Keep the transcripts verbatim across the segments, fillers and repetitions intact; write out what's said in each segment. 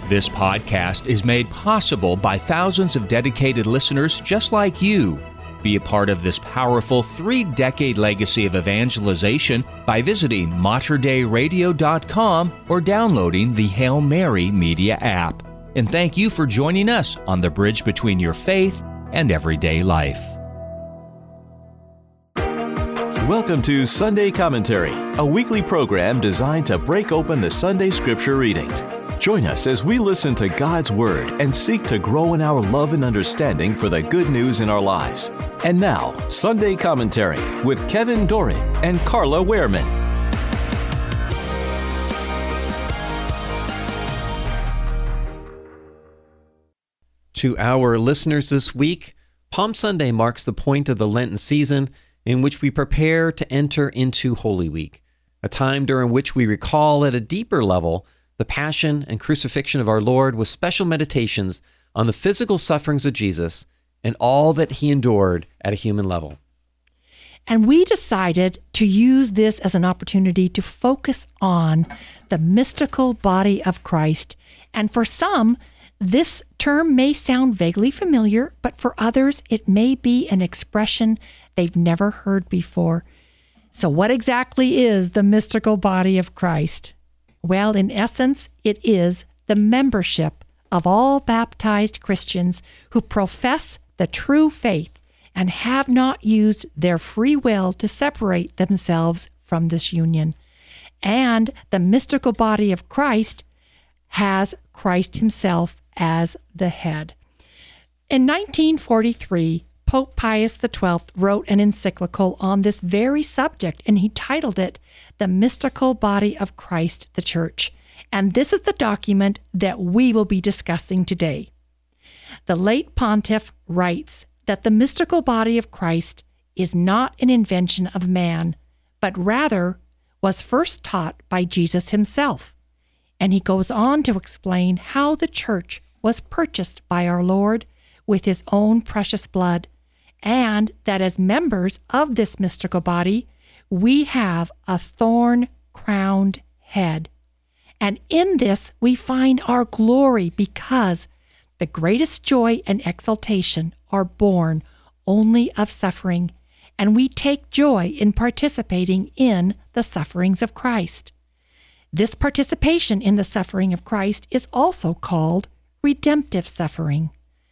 This podcast is made possible by thousands of dedicated listeners just like you. Be a part of this powerful three-decade legacy of evangelization by visiting mater dei radio dot com or downloading the Hail Mary Media app. And thank you for joining us on the bridge between your faith and everyday life. Welcome to Sunday Commentary, a weekly program designed to break open the Sunday Scripture readings. Join us as we listen to God's Word and seek to grow in our love and understanding for the good news in our lives. And now, Sunday Commentary with Kevin Doran and Carla Wehrman. To our listeners this week, Palm Sunday marks the point of the Lenten season in which we prepare to enter into Holy Week, a time during which we recall at a deeper level the passion and crucifixion of our Lord with special meditations on the physical sufferings of Jesus and all that he endured at a human level. And we decided to use this as an opportunity to focus on the mystical body of Christ. And for some, this term may sound vaguely familiar, but for others, it may be an expression they've never heard before. So what exactly is the mystical body of Christ? Well, in essence, it is the membership of all baptized Christians who profess the true faith and have not used their free will to separate themselves from this union. And the mystical body of Christ has Christ himself as the head. In nineteen forty-three, Pope Pius the twelfth wrote an encyclical on this very subject, and he titled it, The Mystical Body of Christ, the Church. And this is the document that we will be discussing today. The late pontiff writes that the mystical body of Christ is not an invention of man, but rather was first taught by Jesus himself. And he goes on to explain how the church was purchased by our Lord with his own precious blood, and that as members of this mystical body, we have a thorn-crowned head. And in this we find our glory because the greatest joy and exaltation are born only of suffering, and we take joy in participating in the sufferings of Christ. This participation in the suffering of Christ is also called redemptive suffering.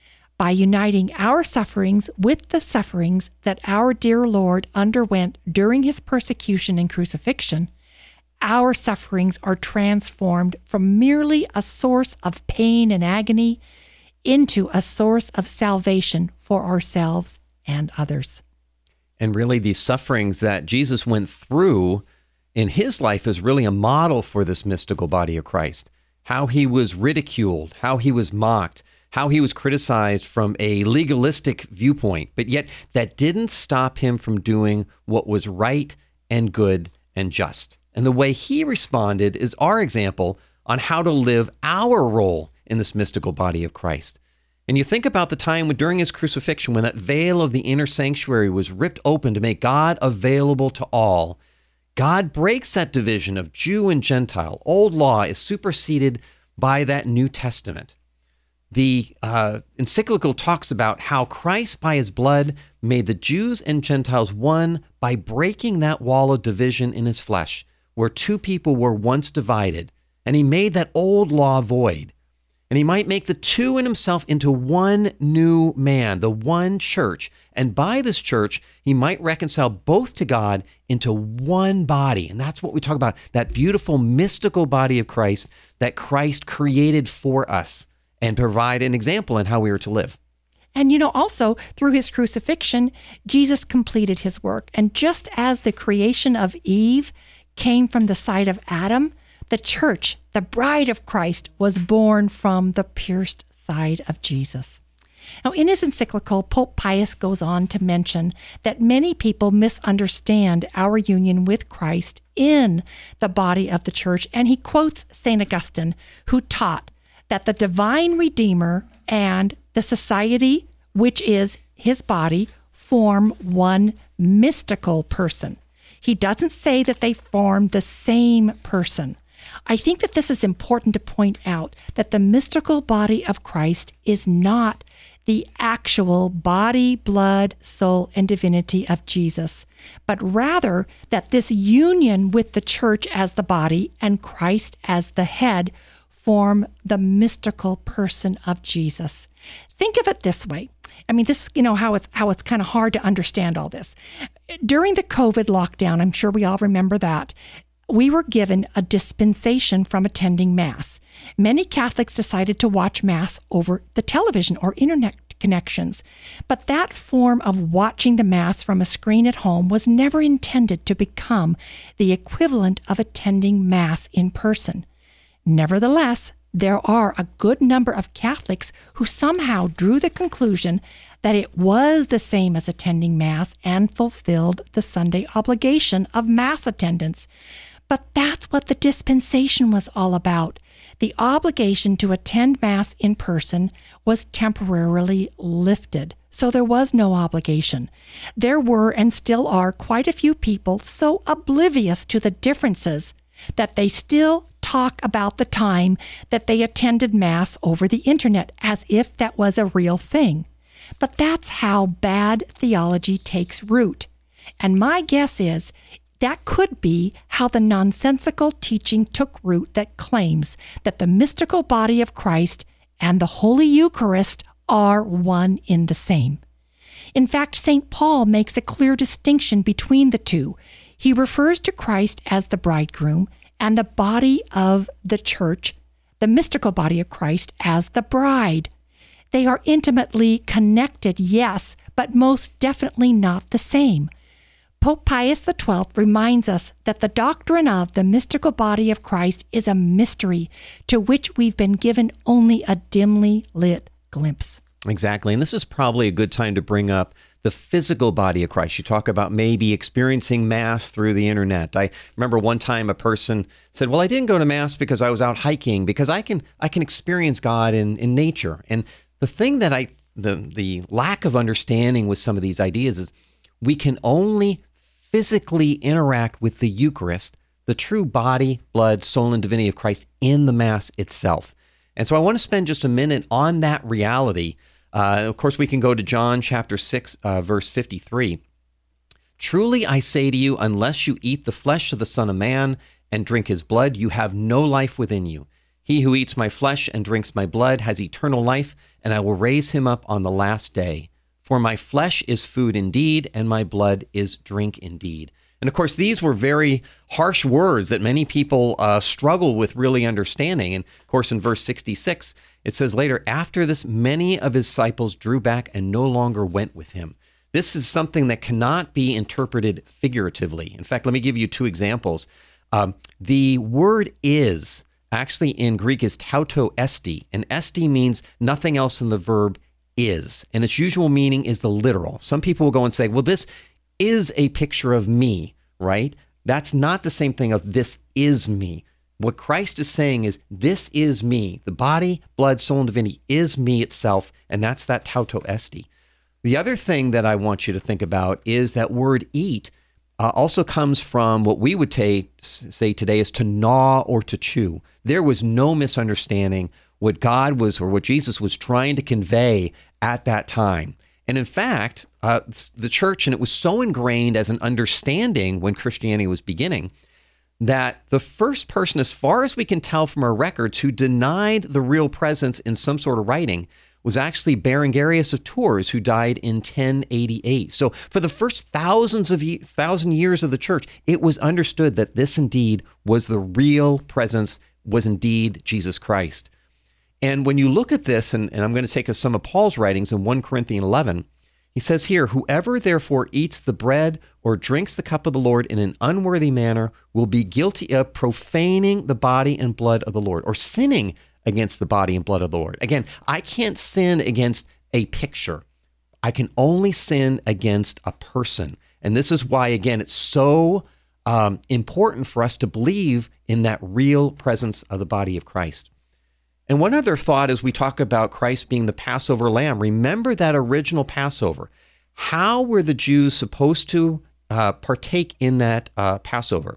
By uniting our sufferings with the sufferings that our dear Lord underwent during his persecution and crucifixion, our sufferings are transformed from merely a source of pain and agony into a source of salvation for ourselves and others. And really, these sufferings that Jesus went through in his life is really a model for this mystical body of Christ. How he was ridiculed, how he was mocked, how he was criticized from a legalistic viewpoint, but yet that didn't stop him from doing what was right and good and just. And the way he responded is our example on how to live our role in this mystical body of Christ. And you think about the time when, during his crucifixion, when that veil of the inner sanctuary was ripped open to make God available to all. God breaks that division of Jew and Gentile. Old law is superseded by that New Testament. The uh, encyclical talks about how Christ, by his blood, made the Jews and Gentiles one by breaking that wall of division in his flesh, where two people were once divided, and he made that old law void. And he might make the two in himself into one new man, the one church. And by this church, he might reconcile both to God into one body. And that's what we talk about, that beautiful mystical body of Christ that Christ created for us and provide an example in how we are to live. And you know, also through his crucifixion, Jesus completed his work. And just as the creation of Eve came from the side of Adam, the church, the bride of Christ, was born from the pierced side of Jesus. Now, in his encyclical, Pope Pius goes on to mention that many people misunderstand our union with Christ in the body of the church, and he quotes Saint Augustine, who taught that the divine Redeemer and the society, which is his body, form one mystical person. He doesn't say that they form the same person, I think that this is important to point out, that the mystical body of Christ is not the actual body, blood, soul, and divinity of Jesus, but rather that this union with the church as the body and Christ as the head form the mystical person of Jesus. Think of it this way. I mean, this, you know, how it's how it's kind of hard to understand all this. During the COVID lockdown, I'm sure we all remember that, we were given a dispensation from attending Mass. Many Catholics decided to watch Mass over the television or internet connections. But that form of watching the Mass from a screen at home was never intended to become the equivalent of attending Mass in person. Nevertheless, there are a good number of Catholics who somehow drew the conclusion that it was the same as attending Mass and fulfilled the Sunday obligation of Mass attendance. But that's what the dispensation was all about. The obligation to attend Mass in person was temporarily lifted, so there was no obligation. There were and still are quite a few people so oblivious to the differences that they still talk about the time that they attended Mass over the internet as if that was a real thing. But that's how bad theology takes root. And my guess is that could be how the nonsensical teaching took root that claims that the mystical body of Christ and the Holy Eucharist are one in the same. In fact, Saint Paul makes a clear distinction between the two. He refers to Christ as the bridegroom and the body of the church, the mystical body of Christ, as the bride. They are intimately connected, yes, but most definitely not the same. Pope Pius the twelfth reminds us that the doctrine of the mystical body of Christ is a mystery to which we've been given only a dimly lit glimpse. Exactly. And this is probably a good time to bring up the physical body of Christ. You talk about maybe experiencing Mass through the internet. I remember one time a person said, well, I didn't go to Mass because I was out hiking, because I can I can experience God in, in nature. And the thing that I, the, the lack of understanding with some of these ideas is we can only physically interact with the Eucharist, the true body, blood, soul, and divinity of Christ in the Mass itself. And so I want to spend just a minute on that reality. Uh, of course, we can go to John chapter six, uh, verse fifty-three. Truly I say to you, unless you eat the flesh of the Son of Man and drink his blood, you have no life within you. He who eats my flesh and drinks my blood has eternal life, and I will raise him up on the last day. For my flesh is food indeed, and my blood is drink indeed. And of course, these were very harsh words that many people uh, struggle with really understanding. And of course, in verse sixty-six, it says later, after this, many of his disciples drew back and no longer went with him. This is something that cannot be interpreted figuratively. In fact, let me give you two examples. Um, the word is actually in Greek is tauto esti, and esti means nothing else than the verb is, and its usual meaning is the literal. Some people will go and say, well, this is a picture of me, right? That's not the same thing of this is me. What Christ is saying is, this is me. The body, blood, soul, and divinity is me itself, and that's that tauto esti. The other thing that I want you to think about is that word eat uh, also comes from what we would t- say today is to gnaw or to chew. There was no misunderstanding what God was, or what Jesus was trying to convey at that time. And in fact, uh, the church, and it was so ingrained as an understanding when Christianity was beginning, that the first person, as far as we can tell from our records, who denied the real presence in some sort of writing was actually Berengarius of Tours, who died in ten eighty-eight. So for the first thousands of ye- thousand years of the church, it was understood that this indeed was the real presence, was indeed Jesus Christ. And when you look at this, and, and I'm going to take some of Paul's writings in First Corinthians eleven, he says here, whoever therefore eats the bread or drinks the cup of the Lord in an unworthy manner will be guilty of profaning the body and blood of the Lord, or sinning against the body and blood of the Lord. Again, I can't sin against a picture. I can only sin against a person. And this is why, again, it's so um, important for us to believe in that real presence of the body of Christ. And one other thought as we talk about Christ being the Passover lamb, remember that original Passover. How were the Jews supposed to uh, partake in that uh, Passover?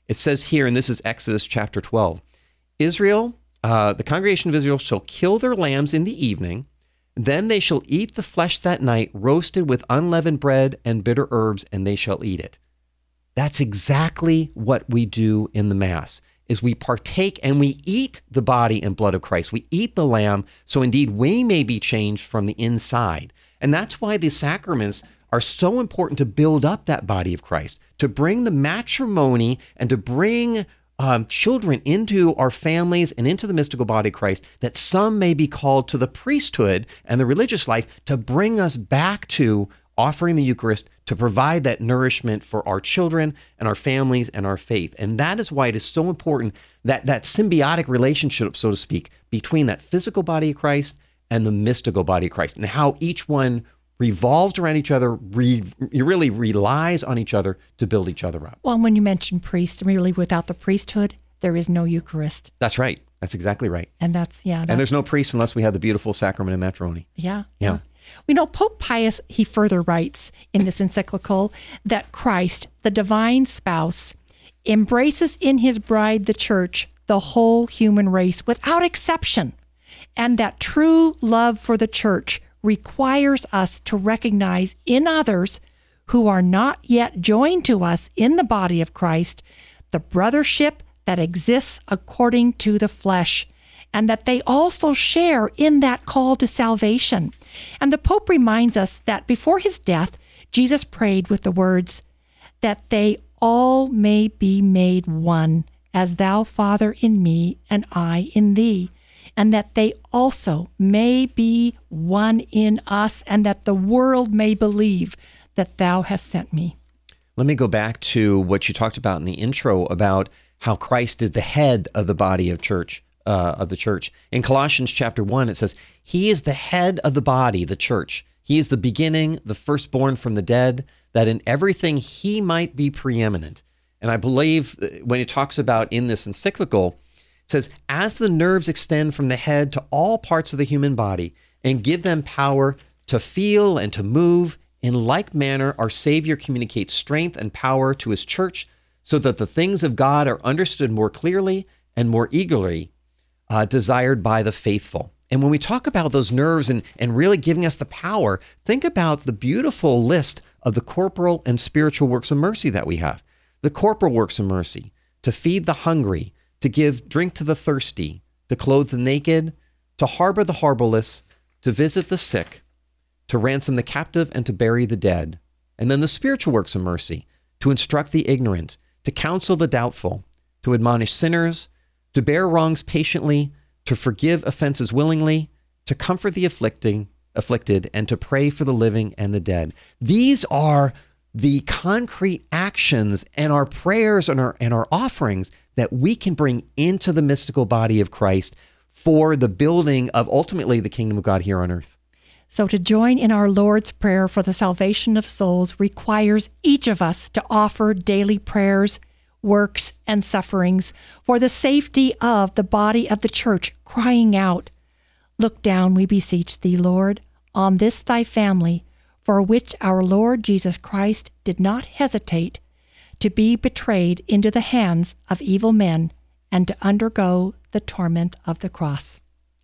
It says here, and this is Exodus chapter twelve, Israel, uh, the congregation of Israel shall kill their lambs in the evening. Then they shall eat the flesh that night, roasted with unleavened bread and bitter herbs, and they shall eat it. That's exactly what we do in the Mass, is we partake and we eat the body and blood of Christ. We eat the lamb, so indeed we may be changed from the inside. And that's why the sacraments are so important to build up that body of Christ, to bring the matrimony and to bring um, children into our families and into the mystical body of Christ, that some may be called to the priesthood and the religious life to bring us back to offering the Eucharist, to provide that nourishment for our children and our families and our faith. And that is why it is so important that that symbiotic relationship, so to speak, between that physical body of Christ and the mystical body of Christ, and how each one revolves around each other, re, really relies on each other to build each other up. Well, when you mention priest, really without the priesthood, there is no Eucharist. That's right. That's exactly right. And that's, yeah. That's, and there's no priest unless we have the beautiful sacrament of matrimony. Yeah. Yeah. yeah. We know Pope Pius, he further writes in this encyclical that Christ, the divine spouse, embraces in his bride, the church, the whole human race without exception, and that true love for the church requires us to recognize in others who are not yet joined to us in the body of Christ the brothership that exists according to the flesh, and that they also share in that call to salvation. And the Pope reminds us that before his death, Jesus prayed with the words, that they all may be made one, as thou, Father, in me, and I in thee, and that they also may be one in us, and that the world may believe that thou hast sent me. Let me go back to what you talked about in the intro about how Christ is the head of the body of church. Uh, of the church. In Colossians chapter one, it says, he is the head of the body, the church. He is the beginning, the firstborn from the dead, that in everything he might be preeminent. And I believe when it talks about in this encyclical, it says, as the nerves extend from the head to all parts of the human body and give them power to feel and to move, in like manner our Savior communicates strength and power to his church so that the things of God are understood more clearly and more eagerly Uh, desired by the faithful. And when we talk about those nerves and, and really giving us the power, think about the beautiful list of the corporal and spiritual works of mercy that we have. The corporal works of mercy, to feed the hungry, to give drink to the thirsty, to clothe the naked, to harbor the harborless, to visit the sick, to ransom the captive, and to bury the dead. And then the spiritual works of mercy, to instruct the ignorant, to counsel the doubtful, to admonish sinners, to bear wrongs patiently, to forgive offenses willingly, to comfort the afflicting, afflicted, and to pray for the living and the dead. These are the concrete actions and our prayers and our, and our offerings that we can bring into the mystical body of Christ for the building of ultimately the kingdom of God here on earth. So to join in our Lord's Prayer for the salvation of souls requires each of us to offer daily prayers, works, and sufferings for the safety of the body of the church, crying out, look down, we beseech thee, Lord, on this thy family, for which our Lord Jesus Christ did not hesitate to be betrayed into the hands of evil men and to undergo the torment of the cross.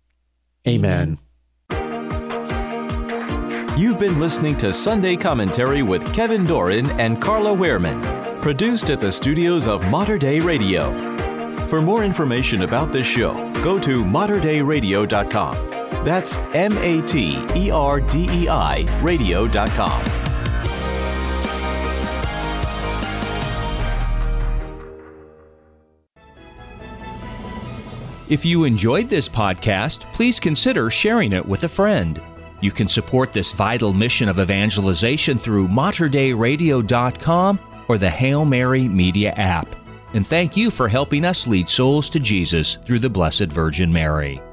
Amen. You've been listening to Sunday Commentary with Kevin Doran and Carla Wehrman, produced at the studios of Mater Dei Radio. For more information about this show, go to mater dei radio dot com. That's M A T E R D E I radio dot com. If you enjoyed this podcast, please consider sharing it with a friend. You can support this vital mission of evangelization through mater dei radio dot com or the Hail Mary Media app. And thank you for helping us lead souls to Jesus through the Blessed Virgin Mary.